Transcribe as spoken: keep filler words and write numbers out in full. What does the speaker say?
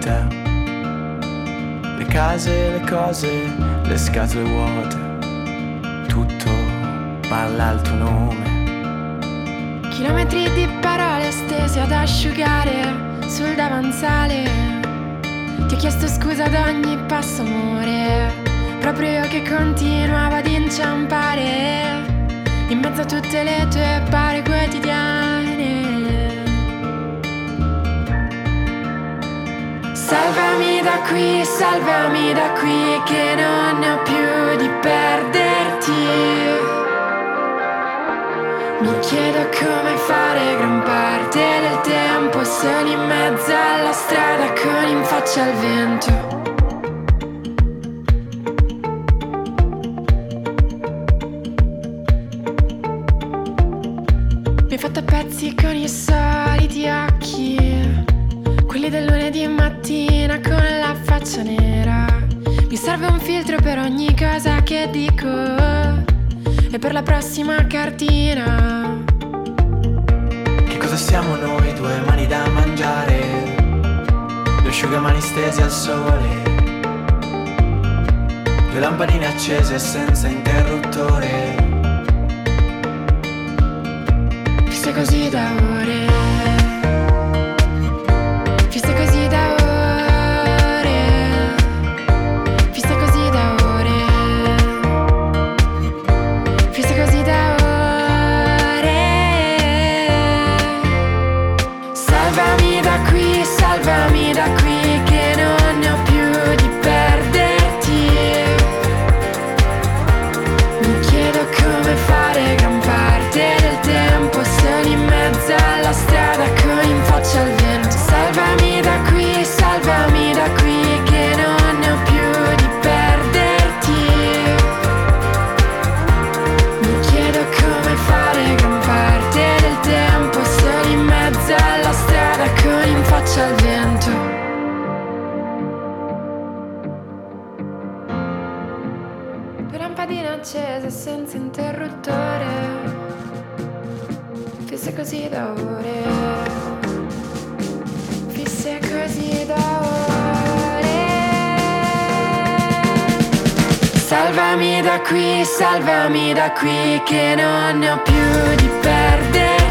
te. Le case, le cose, le scatole vuote, tutto parla al tuo nome. Chilometri di parole stese ad asciugare sul davanzale. Ti ho chiesto scusa ad ogni passo, amore, proprio io che continuavo ad inciampare in mezzo a tutte le tue pare quotidiane. Salvami da qui, salvami da qui, che non ne ho più di perderti. Mi chiedo come fare gran parte del tempo soli in mezzo alla strada con in faccia al vento. Mi hai fatto a pezzi con i soliti occhi, quelli del lunedì mattina con la faccia nera. Mi serve un filtro per ogni cosa che dico e per la prossima cartina. Che cosa siamo noi, due mani da mangiare, due asciugamani stesi al sole, due lampadine accese senza interruttore, fisse così da ore, fisse così da ore, fisse così da ore, fisse così da ore. Salvami da qui, salvami da qui, che non ne ho più di perderti. Mi chiedo come fare gran parte del tempo soli in mezzo alla strada con in faccia al vento. Salvami da qui, salvami da qui, che non ne ho più di perderti. Mi chiedo come fare gran parte del tempo soli in mezzo alla strada con in faccia al vento. Due lampadine accese senza interruttore, fisse così da ore, fisse così da ore. Salvami da qui, salvami da qui, che non ne ho più di perdere.